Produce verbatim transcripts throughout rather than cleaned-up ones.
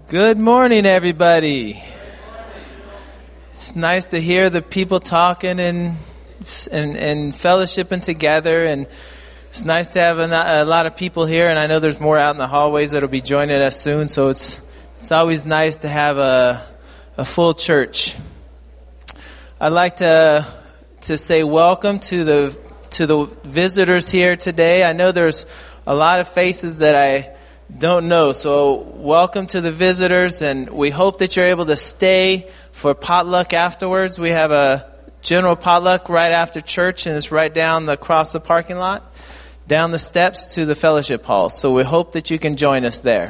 Good morning, everybody. It's nice to hear the people talking and and, and fellowshipping together, and it's nice to have a, a lot of people here. And I know there's more out in the hallways that'll be joining us soon. So it's it's always nice to have a a full church. I'd like to to say welcome to the to the visitors here today. I know there's a lot of faces that I don't know. So welcome to the visitors, and we hope that you're able to stay for potluck afterwards. We have a general potluck right after church, and it's right down the, across the parking lot, down the steps to the fellowship hall. So we hope that you can join us there.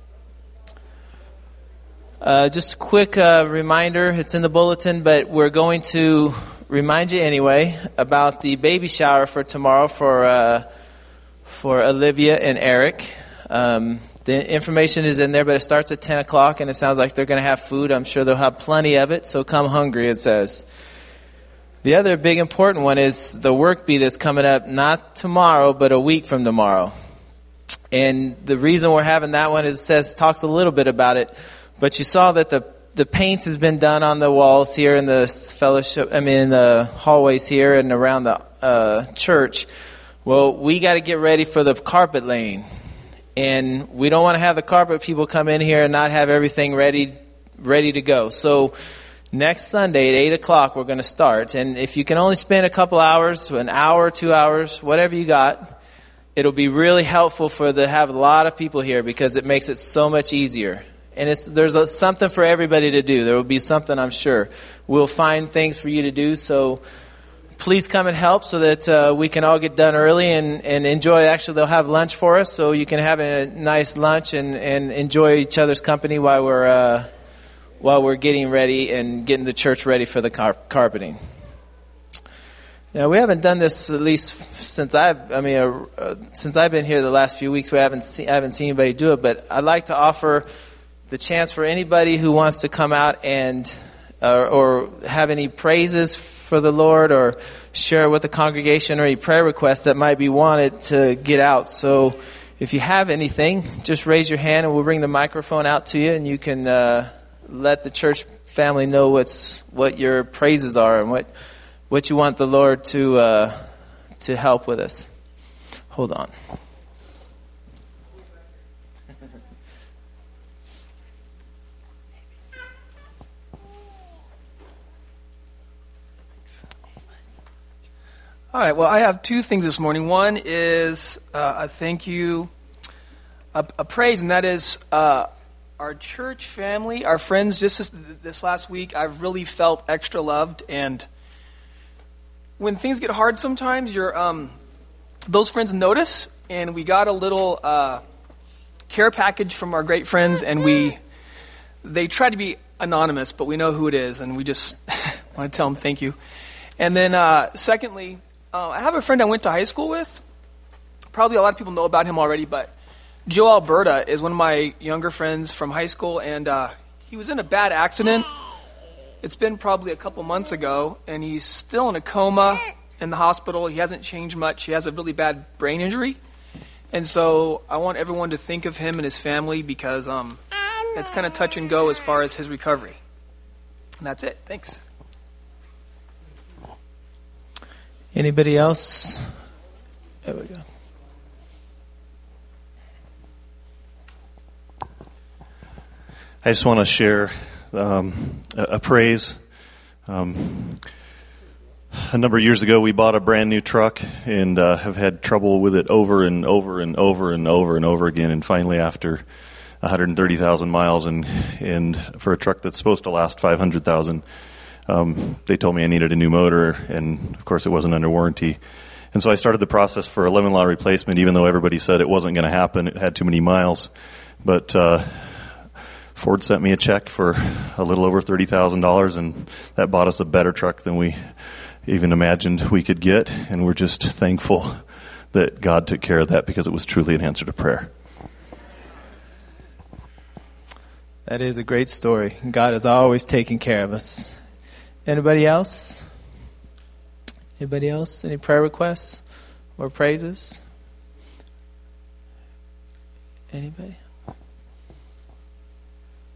Uh, just a quick uh, reminder, it's in the bulletin, but we're going to remind you anyway about the baby shower for tomorrow for uh, for Olivia and Eric. Um, the information is in there, but it starts at ten o'clock, and it sounds like they're going to have food. I'm sure they'll have plenty of it, so come hungry, it says. The other big important one is the work bee that's coming up, not tomorrow, but a week from tomorrow. And the reason we're having that one is it says, talks a little bit about it, but you saw that the, the paint has been done on the walls here in the fellowship, I mean, in the hallways here and around the uh, church. Well, we got to get ready for the carpet laying. And we don't want to have the carpet people come in here and not have everything ready ready to go. So next Sunday at eight o'clock, we're going to start. And if you can only spend a couple hours, an hour, two hours, whatever you got, it'll be really helpful for the have a lot of people here because it makes it so much easier. And it's there's a, something for everybody to do. There will be something, I'm sure. We'll find things for you to do. So please come and help so that uh, we can all get done early and, and enjoy. Actually, they'll have lunch for us, so you can have a nice lunch and, and enjoy each other's company while we're uh, while we're getting ready and getting the church ready for the car- carpeting. Now, we haven't done this at least since I've I mean uh, uh, since I've been here the last few weeks. We haven't seen, I haven't seen anybody do it, but I'd like to offer the chance for anybody who wants to come out and uh, or have any praises for the Lord or share with the congregation or any prayer requests that might be wanted to get out. So if you have anything, just raise your hand and we'll bring the microphone out to you, and you can uh, let the church family know what's what your praises are and what what you want the Lord to uh, to help with us. Hold on. All right, well, I have two things this morning. One is uh, a thank you, a, a praise, and that is uh, our church family, our friends. Just this, this last week, I've really felt extra loved. And when things get hard sometimes, your um, those friends notice. And we got a little uh, care package from our great friends, and we they try to be anonymous, but we know who it is, and we just want to tell them thank you. And then uh, secondly, Uh, I have a friend I went to high school with. Probably a lot of people know about him already, but Joe Alberta is one of my younger friends from high school, and uh, he was in a bad accident. It's been probably a couple months ago, and he's still in a coma in the hospital. He hasn't changed much. He has a really bad brain injury, and so I want everyone to think of him and his family because um, it's kind of touch and go as far as his recovery. And that's it. Thanks. Anybody else? There we go. I just want to share um, a, a praise. Um, a number of years ago, we bought a brand new truck and uh, have had trouble with it over and over and over and over and over again. And finally, after one hundred thirty thousand miles, and and for a truck that's supposed to last five hundred thousand. Um, they told me I needed a new motor, and of course it wasn't under warranty. And so I started the process for a lemon law replacement, even though everybody said it wasn't going to happen. It had too many miles. But uh, Ford sent me a check for a little over thirty thousand dollars, and that bought us a better truck than we even imagined we could get. And we're just thankful that God took care of that because it was truly an answer to prayer. That is a great story. God is always taking care of us. Anybody else? Anybody else? Any prayer requests or praises? Anybody?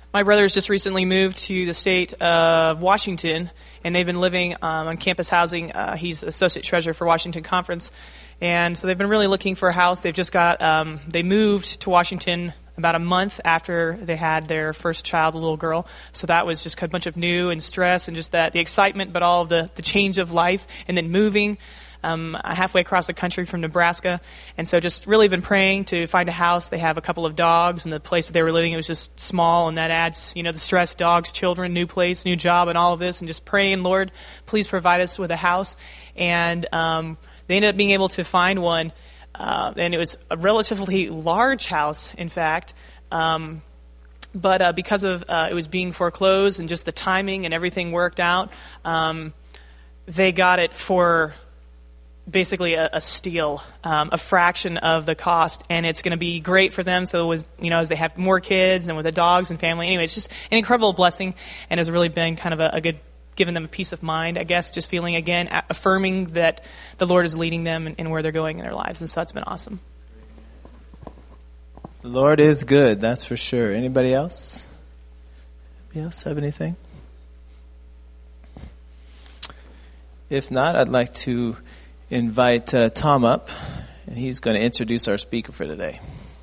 My brother's just recently moved to the state of Washington, and they've been living um, on campus housing. Uh, he's associate treasurer for Washington Conference, and so they've been really looking for a house. They've just got, um, they moved to Washington about a month after they had their first child, a little girl. So that was just a bunch of new and stress and just that the excitement, but all of the, the change of life, and then moving um, halfway across the country from Nebraska. And so just really been praying to find a house. They have a couple of dogs, and the place that they were living, it was just small, and that adds, you know, the stress, dogs, children, new place, new job, and all of this, and just praying, Lord, please provide us with a house. And um, they ended up being able to find one. Uh, and it was a relatively large house, in fact, um, but uh, because of uh, it was being foreclosed and just the timing and everything worked out, um, they got it for basically a, a steal, um, a fraction of the cost, and it's going to be great for them. So it was, you know, as they have more kids and with the dogs and family. Anyway, it's just an incredible blessing, and has really been kind of a, a good. Giving them a peace of mind, I guess, just feeling, again, affirming that the Lord is leading them in, in where they're going in their lives. And so that's been awesome. The Lord is good, that's for sure. Anybody else? Anybody else have anything? If not, I'd like to invite uh, Tom up, and he's going to introduce our speaker for today.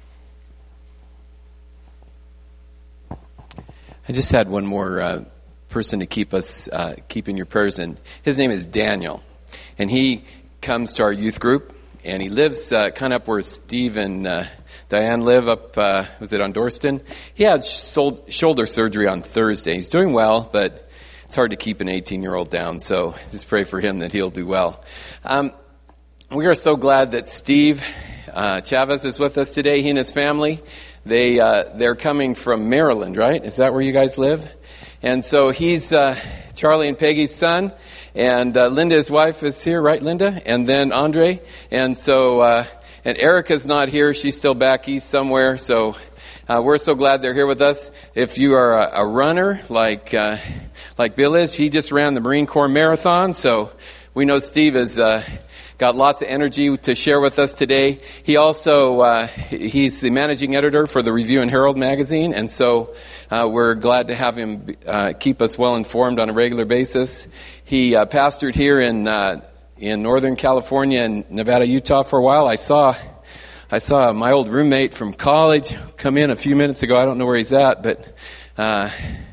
I just had one more uh, person to keep us uh, keep in your prayers, and his name is Daniel, and he comes to our youth group, and he lives uh, kind of up where Steve and uh, Diane live up. Uh, was it on Dorston? He had sol- shoulder surgery on Thursday. He's doing well, but it's hard to keep an eighteen-year-old down. So just pray for him that he'll do well. Um, we are so glad that Steve uh, Chavez is with us today. He and his family. They uh, they're coming from Maryland, right? Is that where you guys live? And so he's uh, Charlie and Peggy's son, and uh, Linda, his wife, is here, right, Linda? And then Andre. And so, uh, and Erica's not here. She's still back east somewhere. So uh, we're so glad they're here with us. If you are a, a runner like uh, like Bill is, he just ran the Marine Corps Marathon. So we know Steve is... Uh, Got lots of energy to share with us today. He also, uh, he's the managing editor for the Review and Herald magazine, and so uh, we're glad to have him uh, keep us well informed on a regular basis. He uh, pastored here in uh, in Northern California and Nevada, Utah for a while. I saw I saw my old roommate from college come in a few minutes ago. I don't know where he's at, but uh,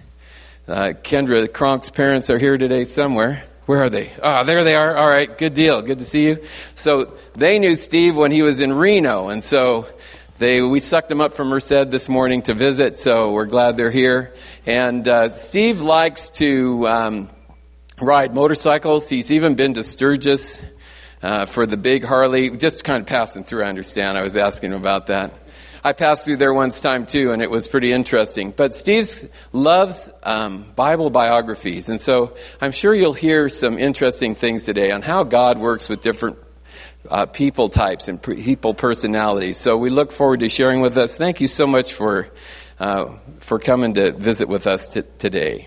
uh, Kendra Cronk's parents are here today somewhere. Where are they? Ah, oh, there they are. All right, good deal. Good to see you. So they knew Steve when he was in Reno, and so they we sucked them up from Merced this morning to visit, so we're glad they're here. And uh, Steve likes to um, ride motorcycles. He's even been to Sturgis uh, for the big Harley. Just kind of passing through, I understand. I was asking him about that. I passed through there once time too, and it was pretty interesting. But Steve loves um, Bible biographies, and so I'm sure you'll hear some interesting things today on how God works with different uh, people types and pre- people personalities. So we look forward to sharing with us. Thank you so much for uh, for coming to visit with us t- today.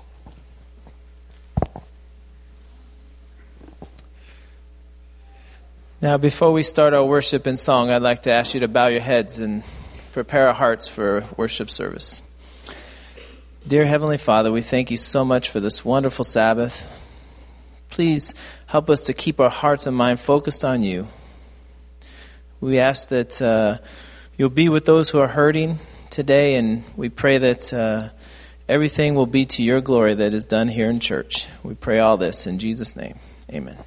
Now, before we start our worship and song, I'd like to ask you to bow your heads and prepare our hearts for worship service. Dear Heavenly Father, we thank you so much for this wonderful Sabbath. Please help us to keep our hearts and mind focused on you. We ask that uh, you'll be with those who are hurting today, and we pray that uh, everything will be to your glory that is done here in church. We pray all this in Jesus' name. Amen.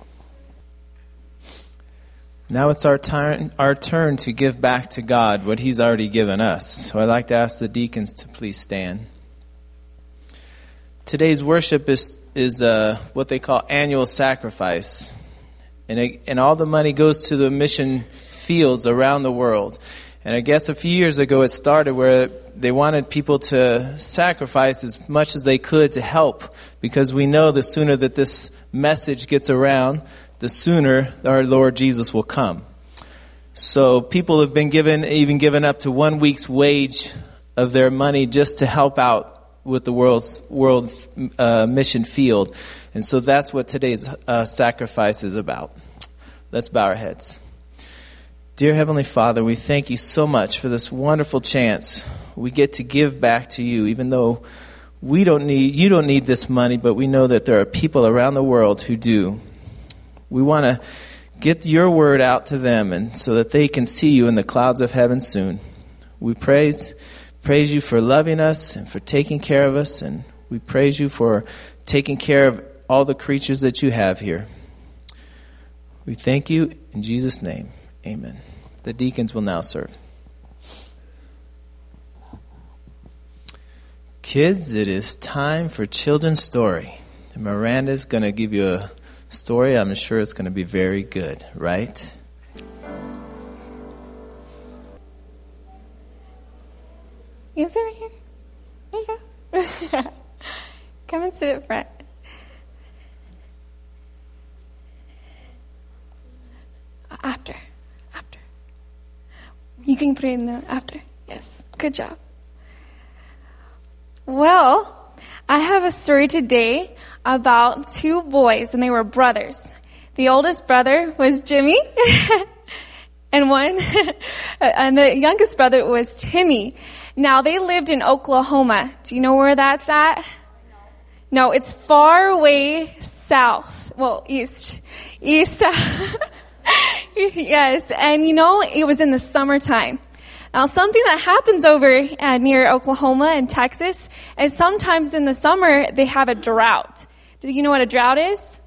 Now it's our turn, our turn to give back to God what he's already given us. So I'd like to ask the deacons to please stand. Today's worship is is uh, what they call annual sacrifice. And, it, and all the money goes to the mission fields around the world. And I guess a few years ago it started where they wanted people to sacrifice as much as they could to help. Because we know the sooner that this message gets around, the sooner our Lord Jesus will come. So people have been given, even given up to one week's wage of their money just to help out with the world's world uh, mission field. And so that's what today's uh, sacrifice is about. Let's bow our heads. Dear Heavenly Father, we thank you so much for this wonderful chance we get to give back to you, even though we don't need, you don't need this money, but we know that there are people around the world who do. We want to get your word out to them, and so that they can see you in the clouds of heaven soon. We praise, praise you for loving us and for taking care of us, and we praise you for taking care of all the creatures that you have here. We thank you in Jesus' name. Amen. The deacons will now serve. Kids, it is time for children's story. Miranda's going to give you a story. I'm sure it's going to be very good, right? You sit right here. There you go. Come and sit up front. After. After. You can put it in the after. Yes. Good job. Well, I have a story today about two boys, and they were brothers. The oldest brother was Jimmy, and one, and the youngest brother was Timmy. Now, they lived in Oklahoma. Do you know where that's at? No, it's far away south. Well, east. East. Yes, and you know, it was in the summertime. Now, something that happens over uh, near Oklahoma and Texas is sometimes in the summer they have a drought. Do you know what a drought is?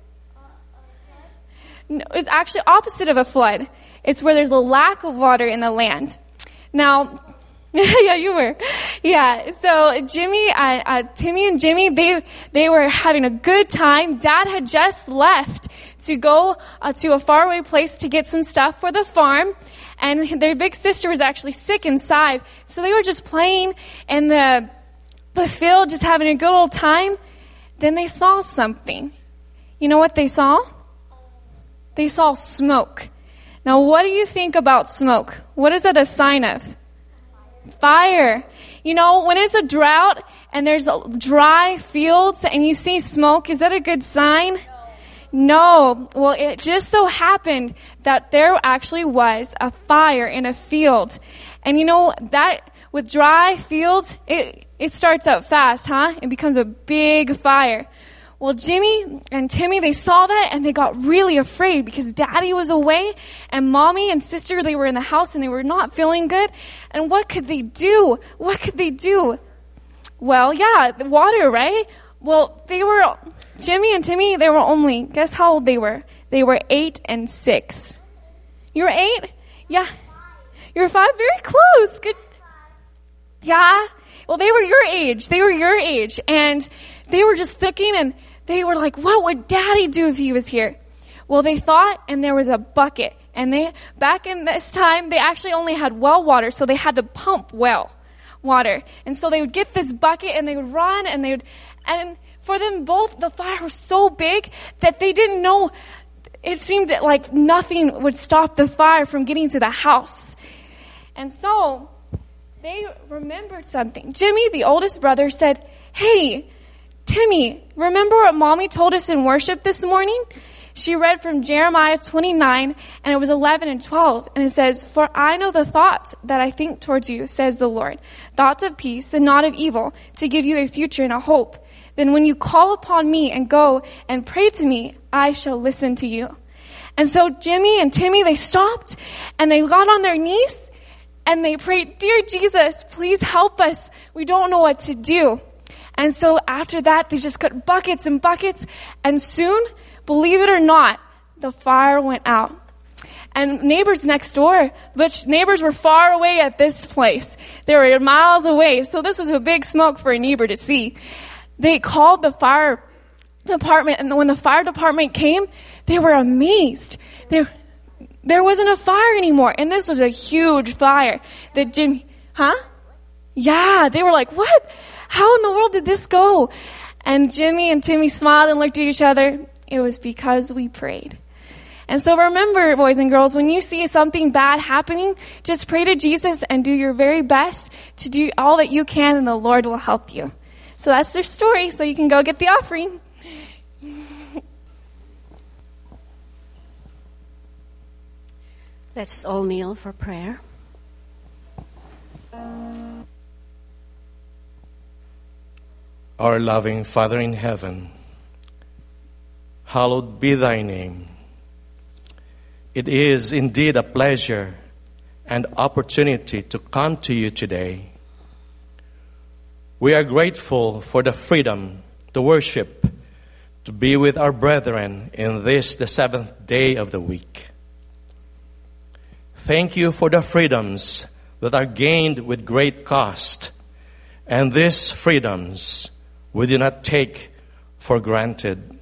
No, it's actually opposite of a flood. It's where there's a lack of water in the land. Now, yeah, you were. Yeah, so Jimmy, uh, uh, Timmy and Jimmy, they they were having a good time. Dad had just left to go uh, to a faraway place to get some stuff for the farm. And their big sister was actually sick inside. So they were just playing in the, the field, just having a good old time. Then they saw something. You know what they saw? They saw smoke. Now, what do you think about smoke? What is it a sign of? Fire. You know, when it's a drought and there's dry fields and you see smoke, is that a good sign? No. Well, it just so happened that there actually was a fire in a field. And you know, that with dry fields, it, it starts out fast, huh? It becomes a big fire. Well, Jimmy and Timmy, they saw that and they got really afraid because Daddy was away and Mommy and Sister, they were in the house and they were not feeling good. And what could they do? What could they do? Well, yeah, the water, right? Well, they were... Jimmy and Timmy, they were only, guess how old they were? They were eight and six. You were eight? Yeah. You were five? Very close. Good. Yeah. Well, they were your age. They were your age. And they were just thinking, and they were like, what would Daddy do if he was here? Well, they thought, and there was a bucket. And they, back in this time, they actually only had well water, so they had to pump well water. And so they would get this bucket, and they would run, and they would, and for them both, the fire was so big that they didn't know. It seemed like nothing would stop the fire from getting to the house. And so they remembered something. Jimmy, the oldest brother, said, hey, Timmy, remember what Mommy told us in worship this morning? She read from Jeremiah twenty-nine, and it was eleven and twelve. And it says, for I know the thoughts that I think towards you, says the Lord, thoughts of peace and not of evil, to give you a future and a hope. Then when you call upon me and go and pray to me, I shall listen to you. And so Jimmy and Timmy, they stopped and they got on their knees and they prayed, dear Jesus, please help us. We don't know what to do. And so after that, they just got buckets and buckets. And soon, believe it or not, the fire went out. And neighbors next door, which neighbors were far away at this place. They were miles away. So this was a big smoke for a neighbor to see. They called the fire department, and when the fire department came, they were amazed. There, there wasn't a fire anymore, and this was a huge fire. That Jimmy, huh? Yeah, they were like, what? How in the world did this go? And Jimmy and Timmy smiled and looked at each other. It was because we prayed. And so remember, boys and girls, when you see something bad happening, just pray to Jesus and do your very best to do all that you can, and the Lord will help you. So that's their story, so you can go get the offering. Let's all kneel for prayer. Our loving Father in heaven, hallowed be thy name. It is indeed a pleasure and opportunity to come to you today. We are grateful for the freedom to worship, to be with our brethren in this, the seventh day of the week. Thank you for the freedoms that are gained with great cost, and these freedoms we do not take for granted.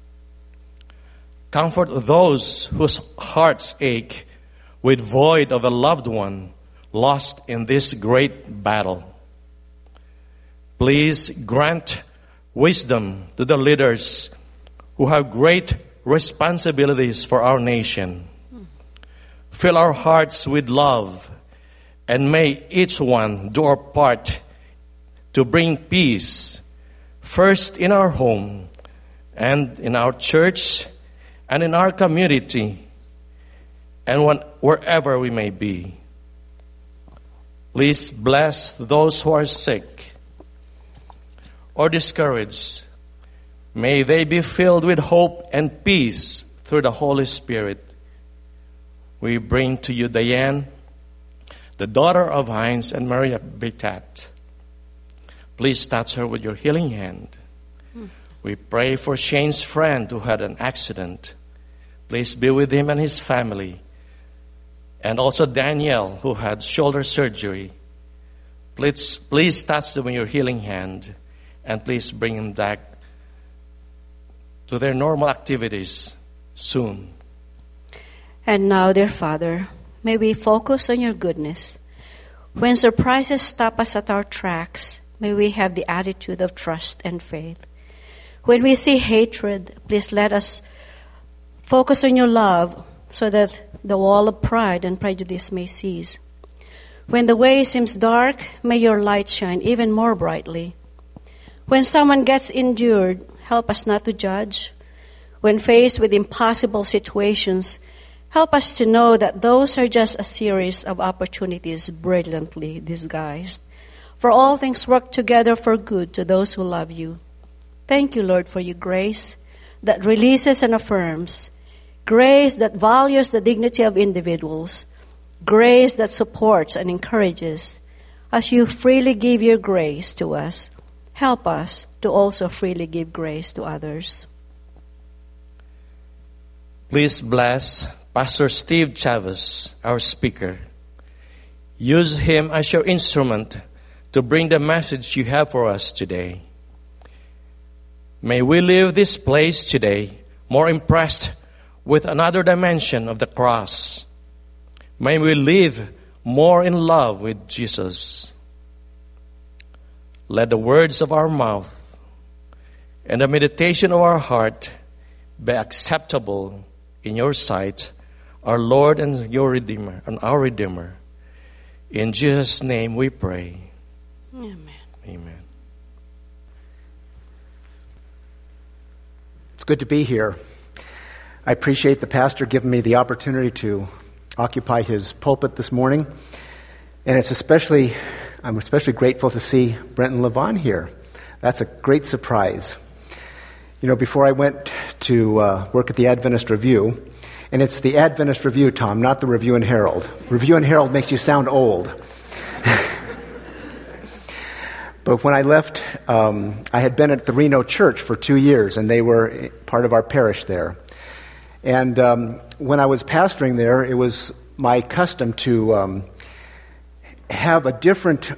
Comfort those whose hearts ache with void of a loved one lost in this great battle. Please grant wisdom to the leaders who have great responsibilities for our nation. Fill our hearts with love, and may each one do our part to bring peace, first in our home and in our church and in our community and when, wherever we may be. Please bless those who are sick or discouraged. May they be filled with hope and peace through the Holy Spirit. We bring to you Diane, the daughter of Heinz and Maria Betat. Please touch her with your healing hand. Mm. We pray for Shane's friend who had an accident. Please be with him and his family. And also Danielle, who had shoulder surgery. Please, please touch them with your healing hand. And please bring them back to their normal activities soon. And now, dear Father, may we focus on your goodness. When surprises stop us at our tracks, may we have the attitude of trust and faith. When we see hatred, please let us focus on your love so that the wall of pride and prejudice may cease. When the way seems dark, may your light shine even more brightly. When someone gets injured, help us not to judge. When faced with impossible situations, help us to know that those are just a series of opportunities brilliantly disguised. For all things work together for good to those who love you. Thank you, Lord, for your grace that releases and affirms, grace that values the dignity of individuals, grace that supports and encourages. As you freely give your grace to us, help us to also freely give grace to others. Please bless Pastor Steve Chavez, our speaker. Use him as your instrument to bring the message you have for us today. May we leave this place today more impressed with another dimension of the cross. May we live more in love with Jesus. Let the words of our mouth and the meditation of our heart be acceptable in your sight, our Lord and your Redeemer, and our Redeemer. In Jesus' name we pray. Amen. Amen. It's good to be here. I appreciate the pastor giving me the opportunity to occupy his pulpit this morning. And it's especially, I'm especially grateful to see Brenton Levon here. That's a great surprise. You know, before I went to uh, work at the Adventist Review, and it's the Adventist Review, Tom, not the Review and Herald. Review and Herald makes you sound old. But when I left, um, I had been at the Reno Church for two years, and they were part of our parish there. And um, when I was pastoring there, it was my custom to um, have a different,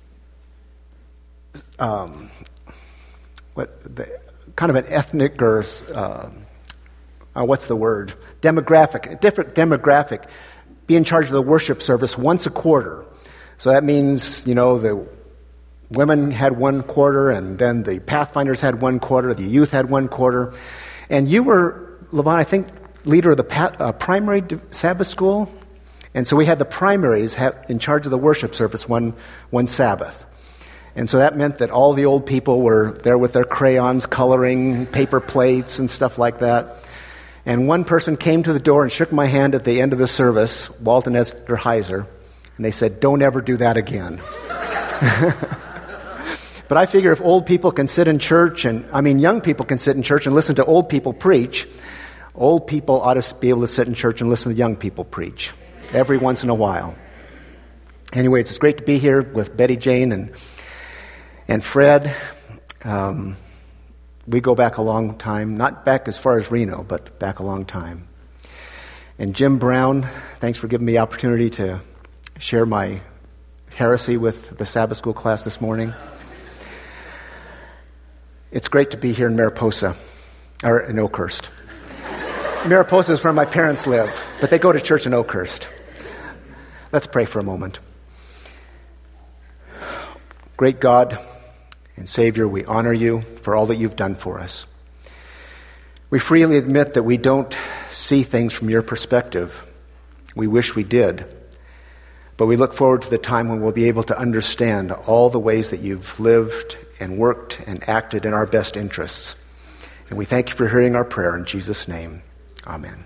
um, what the, kind of an ethnic or uh, uh, what's the word? Demographic, a different demographic, be in charge of the worship service once a quarter. So that means, you know, the women had one quarter, and then the Pathfinders had one quarter, the youth had one quarter. And you were, Levon, I think, leader of the pat, uh, primary Sabbath school. And so we had the primaries have, in charge of the worship service one, one Sabbath. And so that meant that all the old people were there with their crayons, coloring, paper plates, and stuff like that. And one person came to the door and shook my hand at the end of the service, Walton Esterheiser, and they said, "Don't ever do that again." But I figure if old people can sit in church, and I mean young people can sit in church and listen to old people preach, old people ought to be able to sit in church and listen to young people preach every once in a while. Anyway, it's great to be here with Betty Jane and and Fred. Um, we go back a long time, not back as far as Reno, but back a long time. And Jim Brown, thanks for giving me the opportunity to share my heresy with the Sabbath school class this morning. It's great to be here in Mariposa, or in Oakhurst. Mariposa is where my parents live, but they go to church in Oakhurst. Let's pray for a moment. Great God and Savior, we honor you for all that you've done for us. We freely admit that we don't see things from your perspective. We wish we did. But we look forward to the time when we'll be able to understand all the ways that you've lived and worked and acted in our best interests. And we thank you for hearing our prayer in Jesus' name. Amen.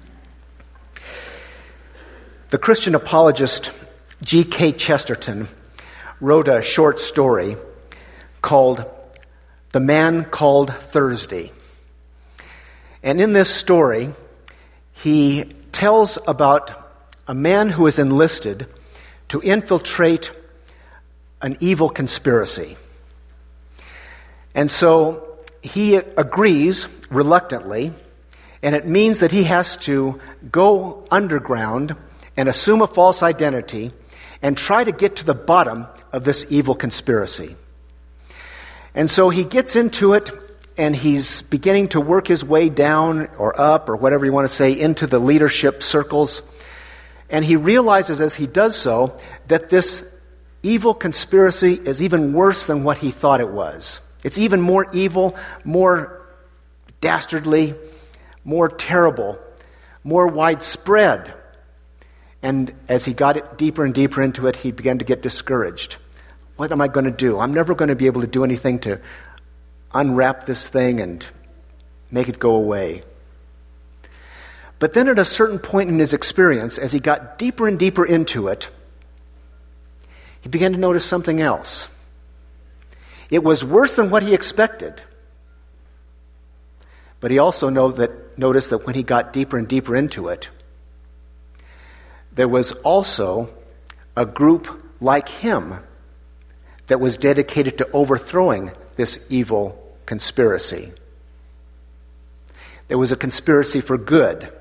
The Christian apologist G K Chesterton wrote a short story called The Man Called Thursday. And in this story, he tells about a man who is enlisted to infiltrate an evil conspiracy. And so he agrees reluctantly, and it means that he has to go underground and assume a false identity and try to get to the bottom of this evil conspiracy. And so he gets into it, and he's beginning to work his way down or up or whatever you want to say into the leadership circles. And he realizes as he does so that this evil conspiracy is even worse than what he thought it was. It's even more evil, more dastardly, more terrible, more widespread. And as he got it deeper and deeper into it, he began to get discouraged. What am I going to do? I'm never going to be able to do anything to unwrap this thing and make it go away. But then at a certain point in his experience, as he got deeper and deeper into it, he began to notice something else. It was worse than what he expected. But he also know that, noticed that when he got deeper and deeper into it, there was also a group like him that was dedicated to overthrowing this evil conspiracy. There was a conspiracy for good.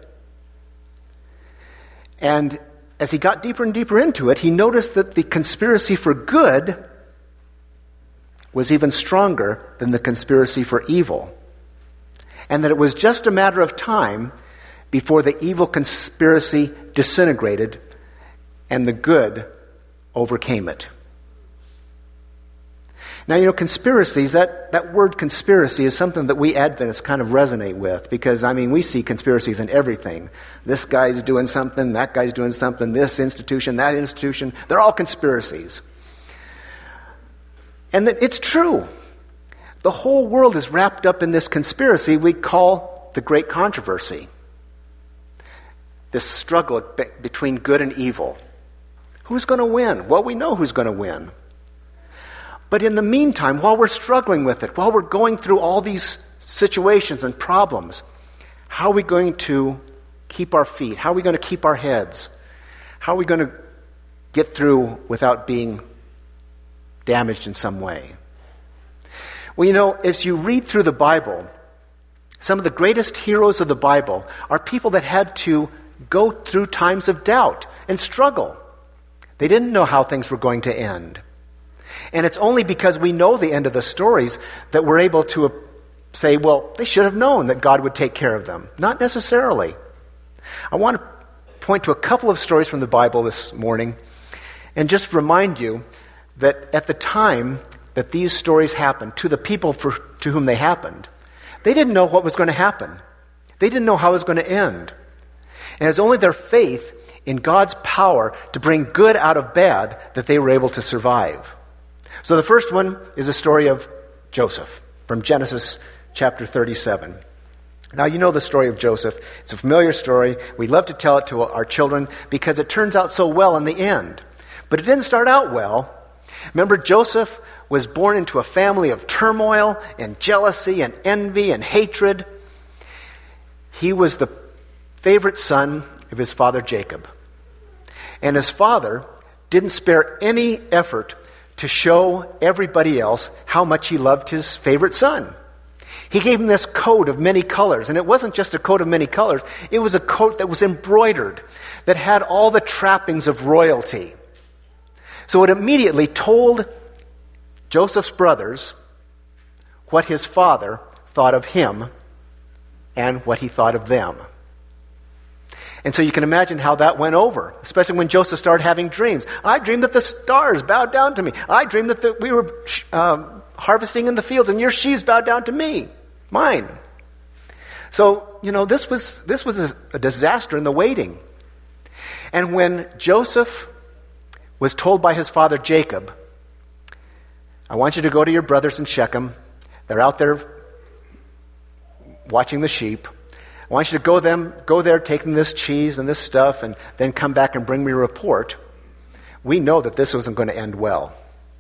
And as he got deeper and deeper into it, he noticed that the conspiracy for good was even stronger than the conspiracy for evil. And that it was just a matter of time before the evil conspiracy disintegrated and the good overcame it. Now, you know, conspiracies, that, that word conspiracy is something that we Adventists kind of resonate with because, I mean, we see conspiracies in everything. This guy's doing something, that guy's doing something, this institution, that institution. They're all conspiracies. And that it's true. The whole world is wrapped up in this conspiracy we call the Great Controversy. This struggle be- between good and evil. Who's going to win? Well, we know who's going to win. But in the meantime, while we're struggling with it, while we're going through all these situations and problems, how are we going to keep our feet? How are we going to keep our heads? How are we going to get through without being damaged in some way? Well, you know, as you read through the Bible, some of the greatest heroes of the Bible are people that had to go through times of doubt and struggle. They didn't know how things were going to end. And it's only because we know the end of the stories that we're able to say, well, they should have known that God would take care of them. Not necessarily. I want to point to a couple of stories from the Bible this morning and just remind you that at the time that these stories happened, to the people for, to whom they happened, they didn't know what was going to happen. They didn't know how it was going to end. And it's only their faith in God's power to bring good out of bad that they were able to survive. So the first one is the story of Joseph from Genesis chapter thirty-seven. Now, you know the story of Joseph. It's a familiar story. We love to tell it to our children because it turns out so well in the end. But it didn't start out well. Remember, Joseph was born into a family of turmoil and jealousy and envy and hatred. He was the favorite son of his father Jacob. And his father didn't spare any effort to show everybody else how much he loved his favorite son. He gave him this coat of many colors, and it wasn't just a coat of many colors. It was a coat that was embroidered, that had all the trappings of royalty. So it immediately told Joseph's brothers what his father thought of him and what he thought of them. And so you can imagine how that went over, especially when Joseph started having dreams. I dreamed that the stars bowed down to me. I dreamed that the, we were um, harvesting in the fields and your sheaves bowed down to me, mine. So, you know, this was, this was a, a disaster in the waiting. And when Joseph was told by his father Jacob, I want you to go to your brothers in Shechem. They're out there watching the sheep. I want you to go them, go there taking this cheese and this stuff and then come back and bring me a report. We know that this wasn't going to end well.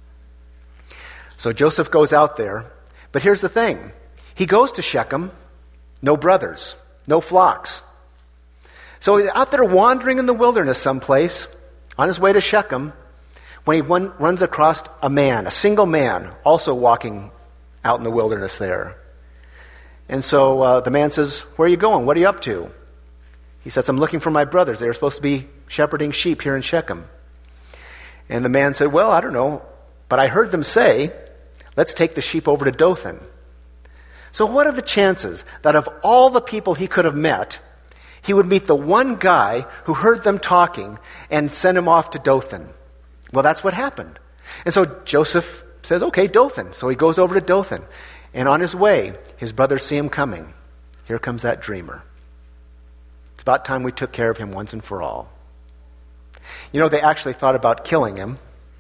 So Joseph goes out there. But here's the thing. He goes to Shechem, no brothers, no flocks. So he's out there wandering in the wilderness someplace on his way to Shechem when he run, runs across a man, a single man, also walking out in the wilderness there. And so uh, the man says, where are you going? What are you up to? He says, I'm looking for my brothers. They were supposed to be shepherding sheep here in Shechem. And the man said, well, I don't know, but I heard them say, let's take the sheep over to Dothan. So what are the chances that of all the people he could have met, he would meet the one guy who heard them talking and send him off to Dothan? Well, that's what happened. And so Joseph says, okay, Dothan. So he goes over to Dothan. And on his way, his brothers see him coming. Here comes that dreamer. It's about time we took care of him once and for all. You know, they actually thought about killing him.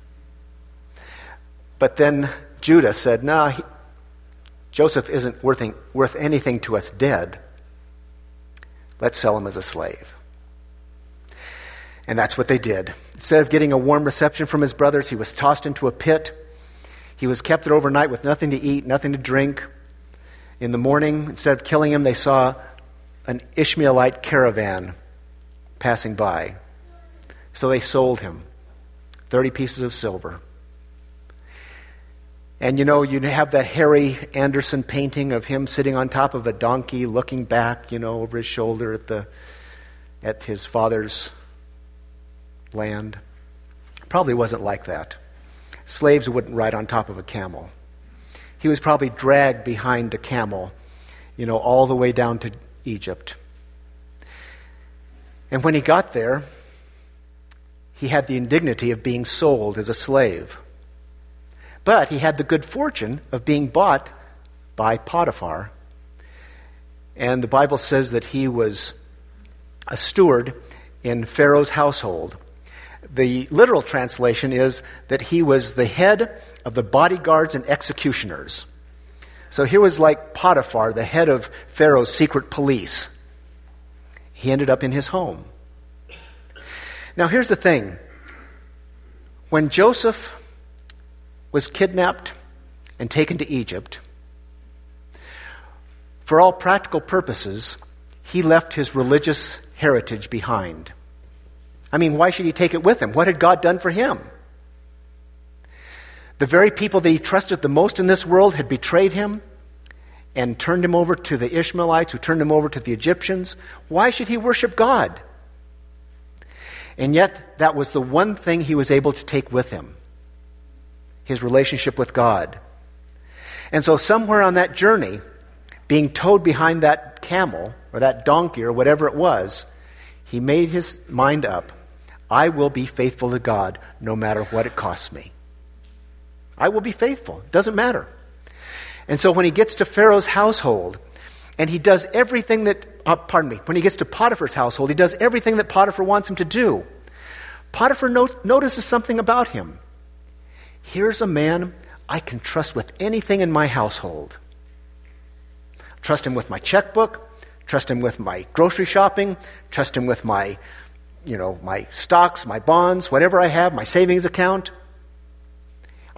But then Judah said, no, nah, Joseph isn't worth, worth anything to us dead. Let's sell him as a slave. And that's what they did. Instead of getting a warm reception from his brothers, he was tossed into a pit. He was kept there overnight with nothing to eat, nothing to drink. In the morning, instead of killing him, they saw an Ishmaelite caravan passing by. So they sold him thirty pieces of silver. And you know, you have that Harry Anderson painting of him sitting on top of a donkey looking back, you know, over his shoulder at the at his father's land. Probably wasn't like that. Slaves wouldn't ride on top of a camel. He was probably dragged behind a camel, you know, all the way down to Egypt. And when he got there, he had the indignity of being sold as a slave. But he had the good fortune of being bought by Potiphar. And the Bible says that he was a steward in Pharaoh's household. The literal translation is that he was the head of the bodyguards and executioners. So here was like Potiphar, the head of Pharaoh's secret police. He ended up in his home. Now here's the thing. When Joseph was kidnapped and taken to Egypt, for all practical purposes, he left his religious heritage behind. I mean, why should he take it with him? What had God done for him? The very people that he trusted the most in this world had betrayed him and turned him over to the Ishmaelites, who turned him over to the Egyptians. Why should he worship God? And yet, that was the one thing he was able to take with him, his relationship with God. And so somewhere on that journey, being towed behind that camel or that donkey or whatever it was, he made his mind up. I will be faithful to God no matter what it costs me. I will be faithful. It doesn't matter. And so when he gets to Pharaoh's household, and he does everything that, uh, pardon me, when he gets to Potiphar's household, he does everything that Potiphar wants him to do. Potiphar not- notices something about him. Here's a man I can trust with anything in my household. Trust him with my checkbook, trust him with my grocery shopping, trust him with my, you know, my stocks, my bonds, whatever I have, my savings account.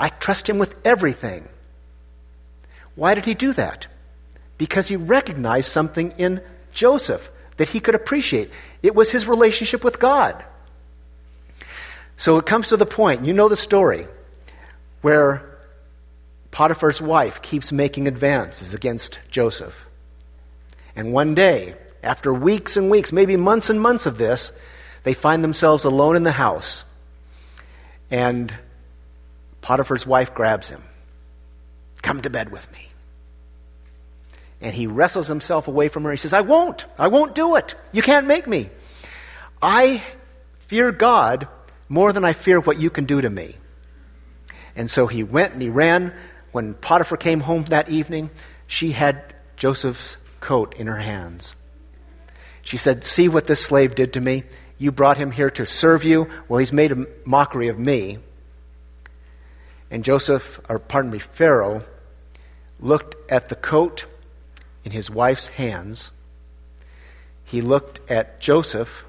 I trust him with everything. Why did he do that? Because he recognized something in Joseph that he could appreciate. It was his relationship with God. So it comes to the point, you know the story, where Potiphar's wife keeps making advances against Joseph. And one day, after weeks and weeks, maybe months and months of this, they find themselves alone in the house. And Potiphar's wife grabs him. Come to bed with me. And he wrestles himself away from her. He says, I won't. I won't do it. You can't make me. I fear God more than I fear what you can do to me. And so he went and he ran. When Potiphar came home that evening, she had Joseph's coat in her hands. She said, see what this slave did to me? You brought him here to serve you. Well, he's made a mockery of me. And Joseph, or pardon me, Pharaoh, looked at the coat in his wife's hands. He looked at Joseph.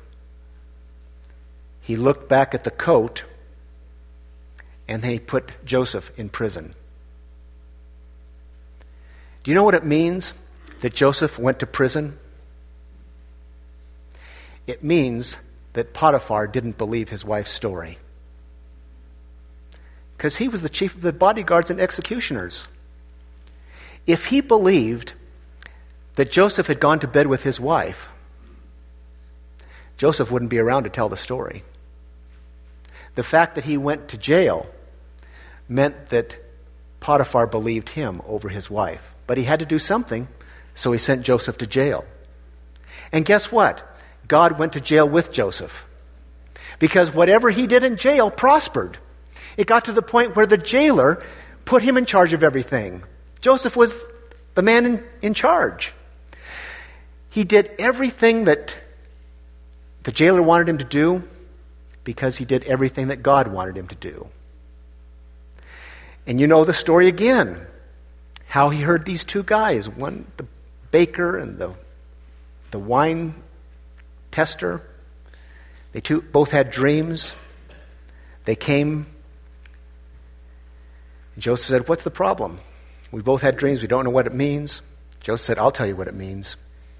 He looked back at the coat. And then he put Joseph in prison. Do you know what it means that Joseph went to prison? It means that Potiphar didn't believe his wife's story. Because he was the chief of the bodyguards and executioners. If he believed that Joseph had gone to bed with his wife, Joseph wouldn't be around to tell the story. The fact that he went to jail meant that Potiphar believed him over his wife. But he had to do something, so he sent Joseph to jail. And guess what? God went to jail with Joseph. Because whatever he did in jail prospered. It got to the point where the jailer put him in charge of everything. Joseph was the man in, in charge. He did everything that the jailer wanted him to do because he did everything that God wanted him to do. And you know the story again. How he heard these two guys, one the baker and the the wine tester. They two both had dreams. They came. And Joseph said, what's the problem? We both had dreams. We don't know what it means. Joseph said, I'll tell you what it means.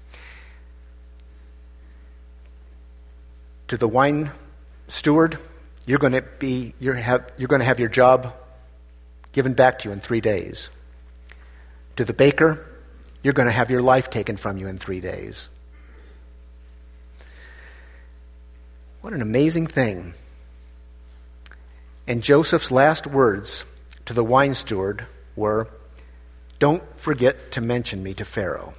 To the wine steward, you're going to be you're have you're going to have your job given back to you in three days. To the baker, you're going to have your life taken from you in three days. What an amazing thing. And Joseph's last words to the wine steward were, don't forget to mention me to Pharaoh.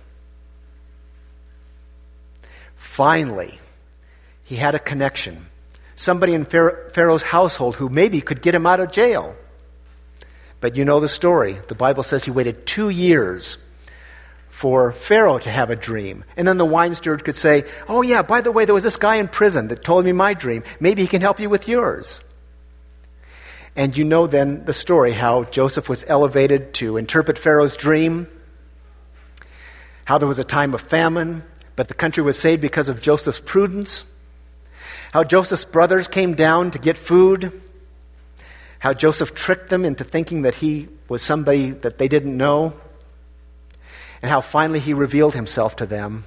Finally, he had a connection. Somebody in Pharaoh's household who maybe could get him out of jail. But you know the story. The Bible says he waited two years for Pharaoh to have a dream. And then the wine steward could say, oh yeah, by the way, there was this guy in prison that told me my dream. Maybe he can help you with yours. And you know then the story, how Joseph was elevated to interpret Pharaoh's dream, how there was a time of famine, but the country was saved because of Joseph's prudence, how Joseph's brothers came down to get food, how Joseph tricked them into thinking that he was somebody that they didn't know, and how finally he revealed himself to them.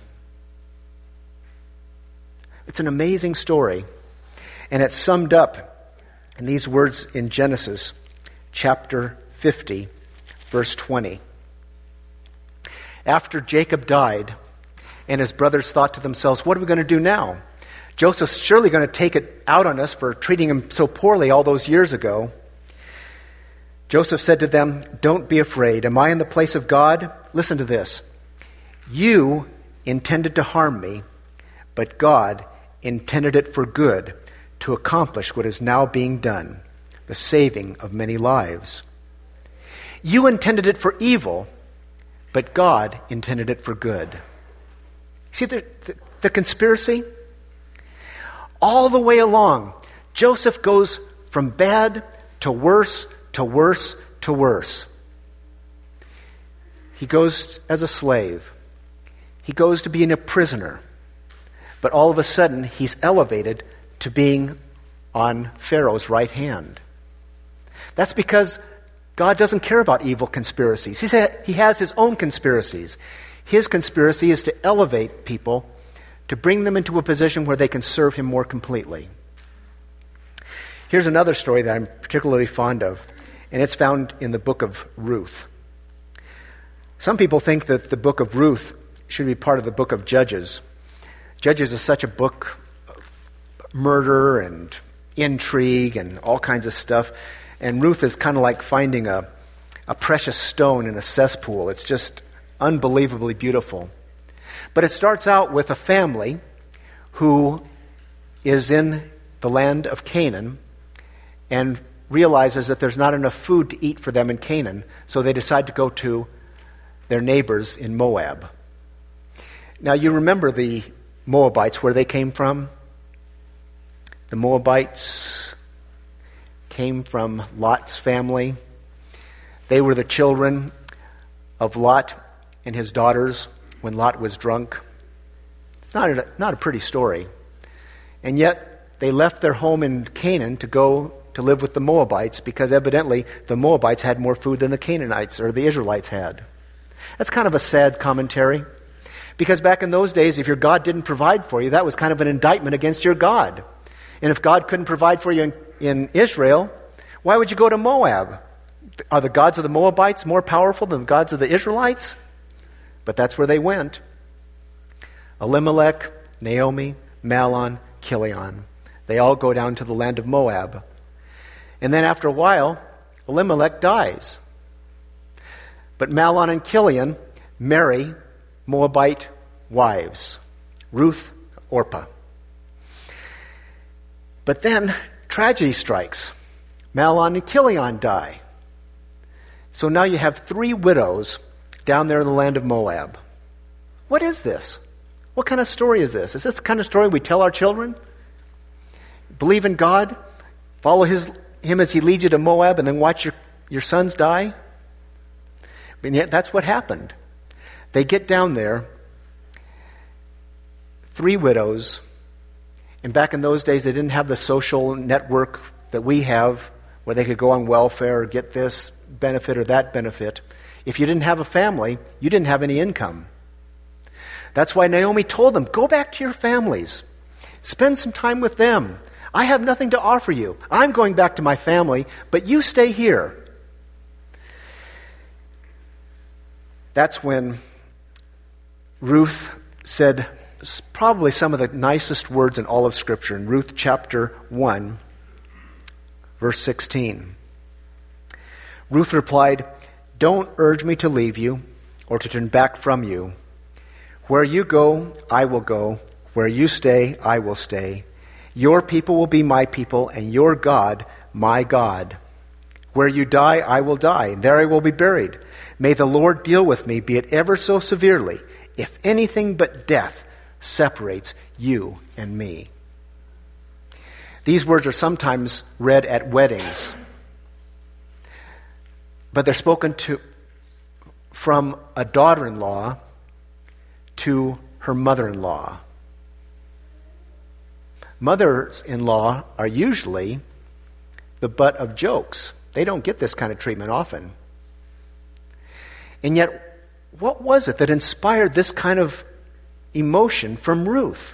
It's an amazing story, and it's summed up in these words in Genesis chapter fifty, verse twenty. After Jacob died, and his brothers thought to themselves, what are we going to do now? Joseph's surely going to take it out on us for treating him so poorly all those years ago. Joseph said to them, don't be afraid. Am I in the place of God? Listen to this. You intended to harm me, but God intended it for good, to accomplish what is now being done, the saving of many lives. You intended it for evil, but God intended it for good. See the, the, the conspiracy? All the way along, Joseph goes from bad to worse to worse to worse. He goes as a slave. He goes to being a prisoner. But all of a sudden, he's elevated to being on Pharaoh's right hand. That's because God doesn't care about evil conspiracies. He said he has his own conspiracies. His conspiracy is to elevate people, to bring them into a position where they can serve him more completely. Here's another story that I'm particularly fond of, and it's found in the book of Ruth. Some people think that the book of Ruth should be part of the book of Judges. Judges is such a book of murder and intrigue and all kinds of stuff. And Ruth is kind of like finding a, a precious stone in a cesspool. It's just unbelievably beautiful. But it starts out with a family who is in the land of Canaan and realizes that there's not enough food to eat for them in Canaan, so they decide to go to their neighbors in Moab. Now, you remember the Moabites, where they came from? The Moabites came from Lot's family. They were the children of Lot and his daughters when Lot was drunk. It's not a, not a pretty story. And yet, they left their home in Canaan to go to live with the Moabites because evidently the Moabites had more food than the Canaanites or the Israelites had. That's kind of a sad commentary. Because back in those days, if your God didn't provide for you, that was kind of an indictment against your God. And if God couldn't provide for you in, in Israel, why would you go to Moab? Are the gods of the Moabites more powerful than the gods of the Israelites? But that's where they went. Elimelech, Naomi, Mahlon, Chilion. They all go down to the land of Moab. And then after a while, Elimelech dies. But Mahlon and Chilion marry Moabite wives, Ruth, Orpah. But then tragedy strikes. Mahlon and Chilion die. So now you have three widows down there in the land of Moab. What is this? What kind of story is this? Is this the kind of story we tell our children? Believe in God, follow his, him as he leads you to Moab, and then watch your, your sons die? And yet that's what happened. They get down there, three widows, and back in those days they didn't have the social network that we have where they could go on welfare or get this benefit or that benefit. If you didn't have a family, you didn't have any income. That's why Naomi told them, go back to your families. Spend some time with them. I have nothing to offer you. I'm going back to my family, but you stay here. That's when Ruth said probably some of the nicest words in all of Scripture in Ruth chapter one, verse sixteen. Ruth replied, don't urge me to leave you or to turn back from you. Where you go, I will go. Where you stay, I will stay. Your people will be my people, and your God, my God. Where you die, I will die, and there I will be buried. May the Lord deal with me, be it ever so severely, if anything but death separates you and me. These words are sometimes read at weddings, but they're spoken to from a daughter-in-law to her mother-in-law. Mothers-in-law are usually the butt of jokes. They don't get this kind of treatment often. And yet, what was it that inspired this kind of emotion from Ruth?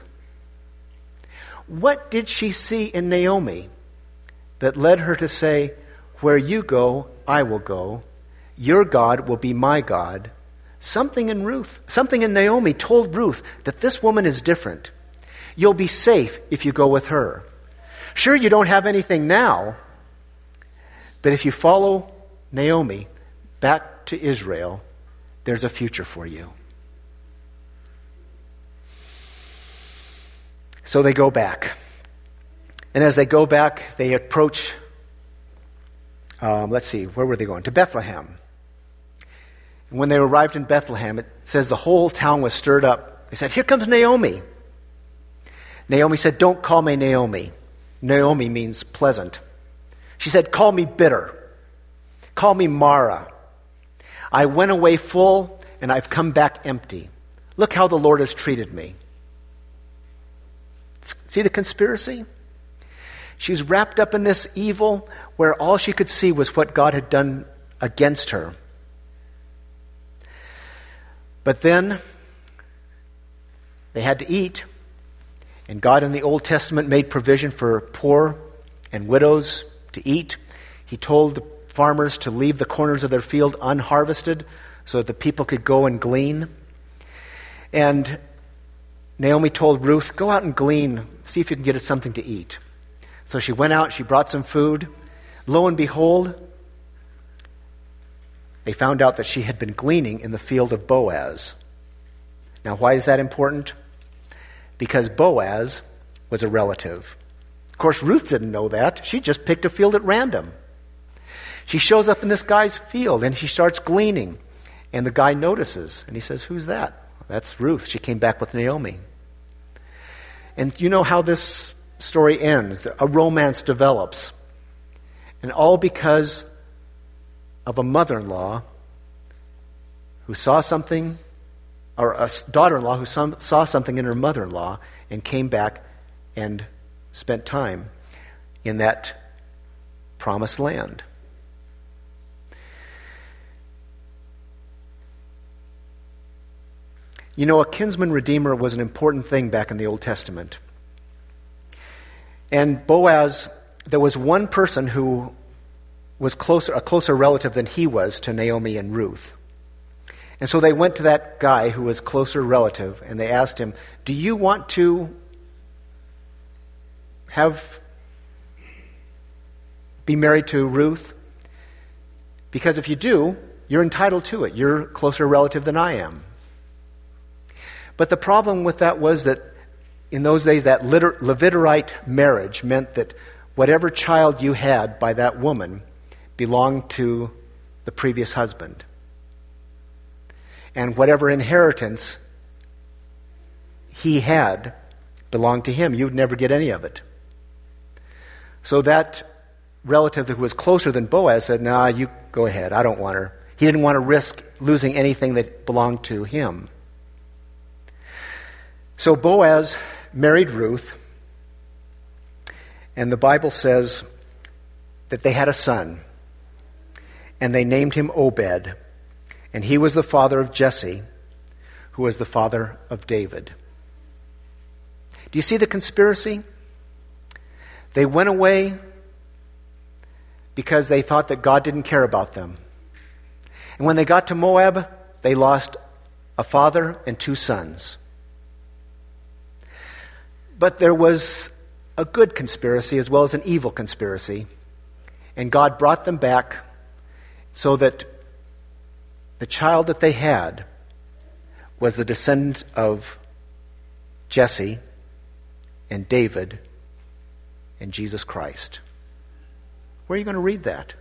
What did she see in Naomi that led her to say, where you go, I will go. Your God will be my God. Something in Ruth, something in Naomi told Ruth that this woman is different. You'll be safe if you go with her. Sure, you don't have anything now, but if you follow Naomi back to Israel, there's a future for you. So they go back. And as they go back, they approach, um, let's see, where were they going? To Bethlehem. And when they arrived in Bethlehem, it says the whole town was stirred up. They said, here comes Naomi. Naomi said, don't call me Naomi. Naomi means pleasant. She said, call me bitter. Call me Mara. I went away full, and I've come back empty. Look how the Lord has treated me. See the conspiracy? She's wrapped up in this evil where all she could see was what God had done against her. But then they had to eat, and God in the Old Testament made provision for poor and widows to eat. He told the farmers to leave the corners of their field unharvested so that the people could go and glean. And Naomi told Ruth, go out and glean, see if you can get us something to eat. So she went out, she brought some food. Lo and behold, they found out that she had been gleaning in the field of Boaz. Now, why is that important? Because Boaz was a relative. Of course, Ruth didn't know that. She just picked a field at random. She shows up in this guy's field, and she starts gleaning. And the guy notices, and he says, who's that? That's Ruth. She came back with Naomi. And you know how this story ends. A romance develops. And all because of a mother-in-law who saw something, or a daughter-in-law who saw something in her mother-in-law and came back and spent time in that promised land. You know, a kinsman redeemer was an important thing back in the Old Testament. And Boaz, there was one person who was closer, a closer relative than he was to Naomi and Ruth. And so they went to that guy who was closer relative, and they asked him, do you want to have be married to Ruth? Because if you do, you're entitled to it. You're a closer relative than I am. But the problem with that was that in those days, that Levirate marriage meant that whatever child you had by that woman belonged to the previous husband. And whatever inheritance he had belonged to him. You'd never get any of it. So that relative who was closer than Boaz said, nah, you go ahead. I don't want her. He didn't want to risk losing anything that belonged to him. So Boaz married Ruth, and the Bible says that they had a son, and they named him Obed, and he was the father of Jesse, who was the father of David. Do you see the conspiracy? They went away because they thought that God didn't care about them. And when they got to Moab, they lost a father and two sons. But there was a good conspiracy as well as an evil conspiracy. And God brought them back so that the child that they had was the descendant of Jesse and David and Jesus Christ. Where are you going to read that?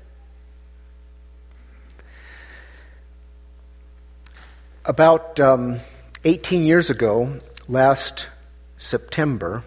About um, eighteen years ago, last September,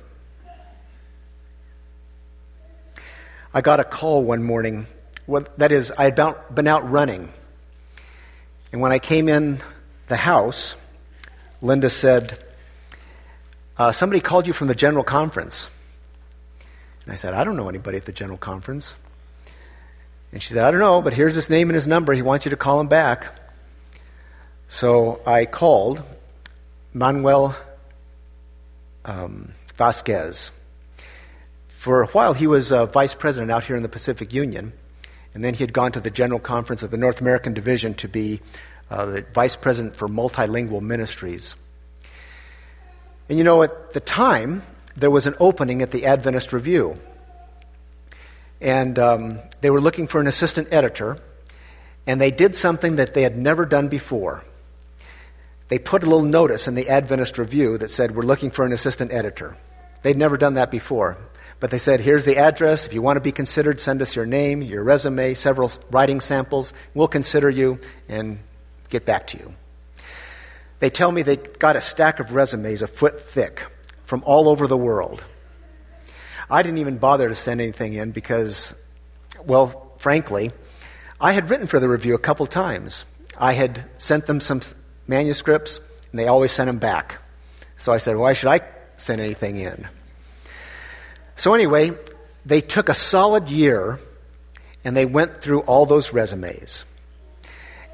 I got a call one morning. Well, that is, I had been out running. And when I came in the house, Linda said, uh, somebody called you from the general conference. And I said, I don't know anybody at the general conference. And she said, I don't know, but here's his name and his number. He wants you to call him back. So I called Manuel um, Vasquez. For a while, he was uh, vice president out here in the Pacific Union. And then he had gone to the General Conference of the North American Division to be uh, the vice president for multilingual ministries. And you know, at the time, there was an opening at the Adventist Review. And um, they were looking for an assistant editor. And they did something that they had never done before. They put a little notice in the Adventist Review that said, we're looking for an assistant editor. They'd never done that before. But they said, here's the address. If you want to be considered, send us your name, your resume, several writing samples. We'll consider you and get back to you. They tell me they got a stack of resumes a foot thick from all over the world. I didn't even bother to send anything in because, well, frankly, I had written for the Review a couple times. I had sent them some manuscripts, and they always sent them back. So I said, why should I send anything in? So anyway, they took a solid year, and they went through all those resumes.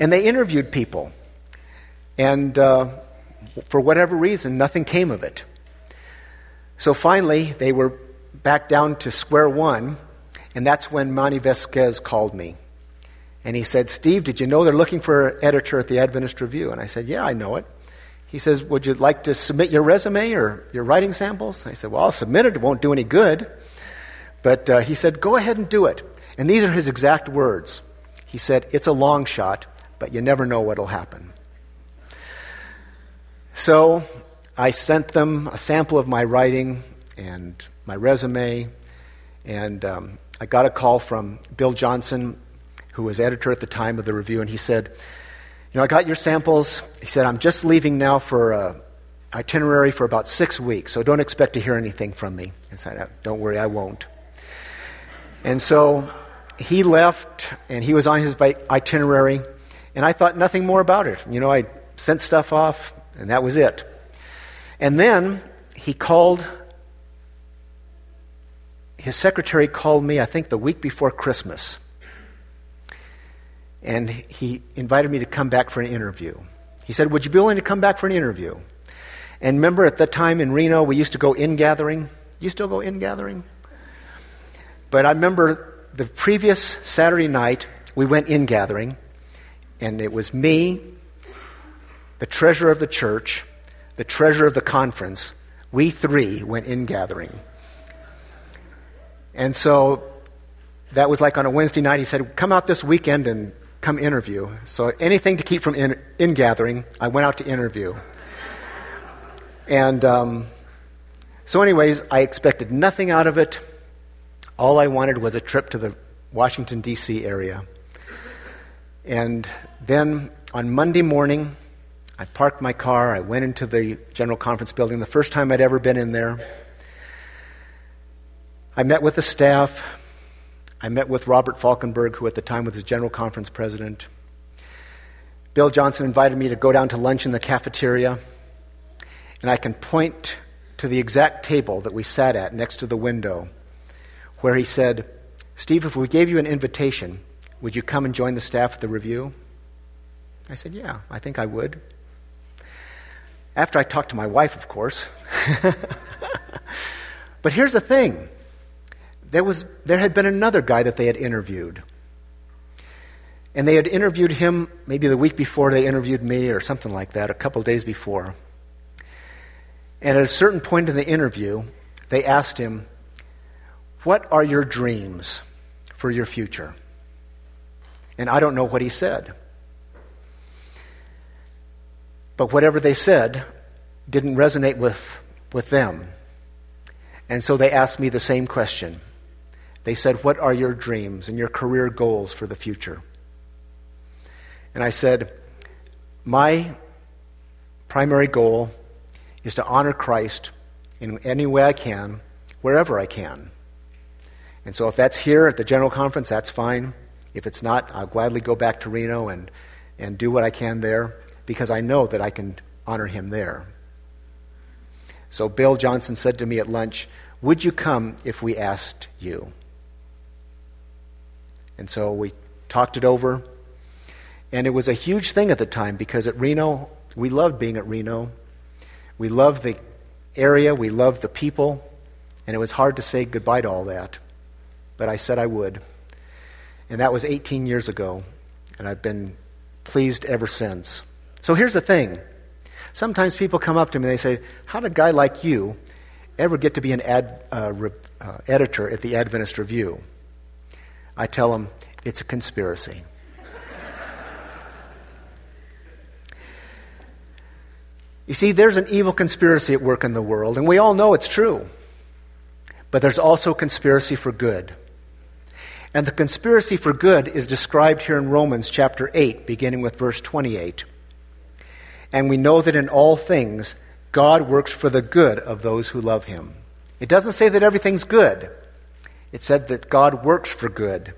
And they interviewed people. And uh, for whatever reason, nothing came of it. So finally, they were back down to square one, and that's when Manny Vasquez called me. And he said, Steve, did you know they're looking for an editor at the Adventist Review? And I said, yeah, I know it. He says, would you like to submit your resume or your writing samples? I said, well, I'll submit it. It won't do any good. But uh, he said, go ahead and do it. And these are his exact words. He said, it's a long shot, but you never know what will happen. So I sent them a sample of my writing and my resume, and um, I got a call from Bill Johnson, who was editor at the time of the review, and he said, you know, I got your samples. He said, I'm just leaving now for an itinerary for about six weeks, so don't expect to hear anything from me. I said, don't worry, I won't. And so he left, and he was on his itinerary, and I thought nothing more about it. You know, I sent stuff off, and that was it. And then he called, his secretary called me, I think, the week before Christmas. And he invited me to come back for an interview. He said, would you be willing to come back for an interview? And remember at that time in Reno, we used to go in-gathering. You still go in-gathering? But I remember the previous Saturday night, we went in-gathering, and it was me, the treasurer of the church, the treasurer of the conference. We three went in-gathering. And so that was like on a Wednesday night. He said, come out this weekend and come interview. So anything to keep from in, in-gathering, I went out to interview. And um, so anyways, I expected nothing out of it. All I wanted was a trip to the Washington, D C area. And then on Monday morning, I parked my car. I went into the General Conference building, the first time I'd ever been in there. I met with the staff. I met with Robert Falkenberg, who at the time was the General Conference president. Bill Johnson invited me to go down to lunch in the cafeteria, and I can point to the exact table that we sat at next to the window, where he said, Steve, if we gave you an invitation, would you come and join the staff at the review? I said, yeah, I think I would. After I talked to my wife, of course. But here's the thing. There was there had been another guy that they had interviewed. And they had interviewed him maybe the week before they interviewed me or something like that, a couple days before. And at a certain point in the interview, they asked him, what are your dreams for your future? And I don't know what he said. But whatever they said didn't resonate with, with them. And so they asked me the same question. They said, what are your dreams and your career goals for the future? And I said, my primary goal is to honor Christ in any way I can, wherever I can. And so if that's here at the General Conference, that's fine. If it's not, I'll gladly go back to Reno and, and do what I can there, because I know that I can honor him there. So Bill Johnson said to me at lunch, would you come if we asked you? And so we talked it over. And it was a huge thing at the time, because at Reno, we loved being at Reno. We loved the area. We loved the people. And it was hard to say goodbye to all that. But I said I would. And that was eighteen years ago. And I've been pleased ever since. So here's the thing. Sometimes people come up to me and they say, how did a guy like you ever get to be an ad, uh, re, uh, editor at the Adventist Review? I tell them, it's a conspiracy. You see, there's an evil conspiracy at work in the world, and we all know it's true. But there's also conspiracy for good. And the conspiracy for good is described here in Romans chapter eight, beginning with verse twenty-eight. And we know that in all things, God works for the good of those who love him. It doesn't say that everything's good. It said that God works for good.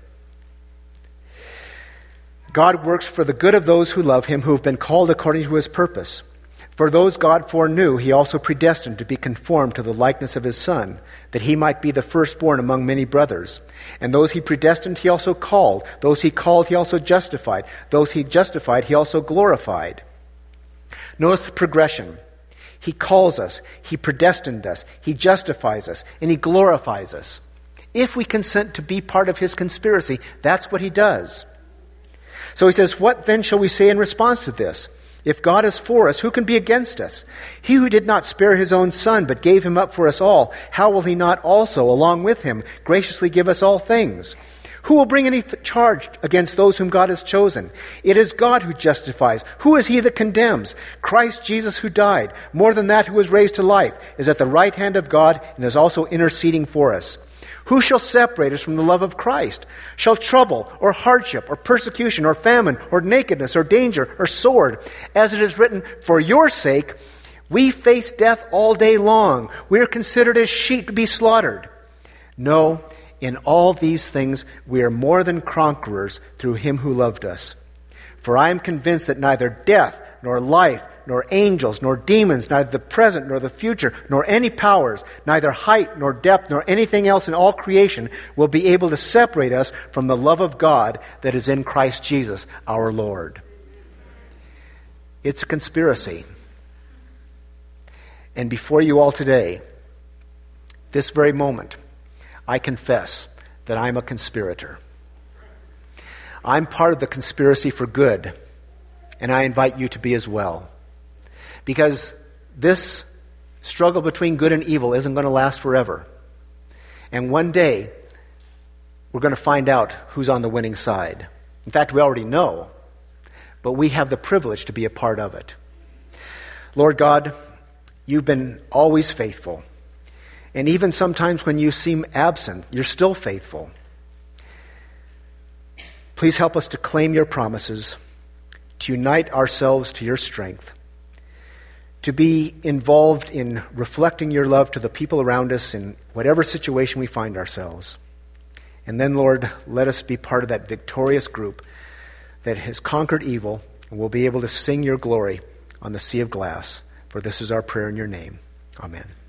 God works for the good of those who love him, who have been called according to his purpose. For those God foreknew, he also predestined to be conformed to the likeness of his Son, that he might be the firstborn among many brothers. And those he predestined, he also called. Those he called, he also justified. Those he justified, he also glorified. Notice the progression. He calls us, he predestined us, he justifies us, and he glorifies us. If we consent to be part of his conspiracy, that's what he does. So he says, what then shall we say in response to this? If God is for us, who can be against us? He who did not spare his own Son, but gave him up for us all, how will he not also, along with him, graciously give us all things? Who will bring any th- charge against those whom God has chosen? It is God who justifies. Who is he that condemns? Christ Jesus, who died, more than that, who was raised to life, is at the right hand of God and is also interceding for us. Who shall separate us from the love of Christ? Shall trouble, or hardship, or persecution, or famine, or nakedness, or danger, or sword? As it is written, for your sake we face death all day long. We are considered as sheep to be slaughtered. No, in all these things we are more than conquerors through him who loved us. For I am convinced that neither death, nor life, nor angels, nor demons, neither the present nor the future, nor any powers, neither height nor depth, nor anything else in all creation will be able to separate us from the love of God that is in Christ Jesus our Lord. It's a conspiracy. And before you all today, this very moment, I confess that I'm a conspirator. I'm part of the conspiracy for good, and I invite you to be as well. Because this struggle between good and evil isn't going to last forever. And one day, we're going to find out who's on the winning side. In fact, we already know, but we have the privilege to be a part of it. Lord God, you've been always faithful. And even sometimes when you seem absent, you're still faithful. Please help us to claim your promises, to unite ourselves to your strength, to be involved in reflecting your love to the people around us in whatever situation we find ourselves. And then, Lord, let us be part of that victorious group that has conquered evil and will be able to sing your glory on the sea of glass. For this is our prayer in your name. Amen.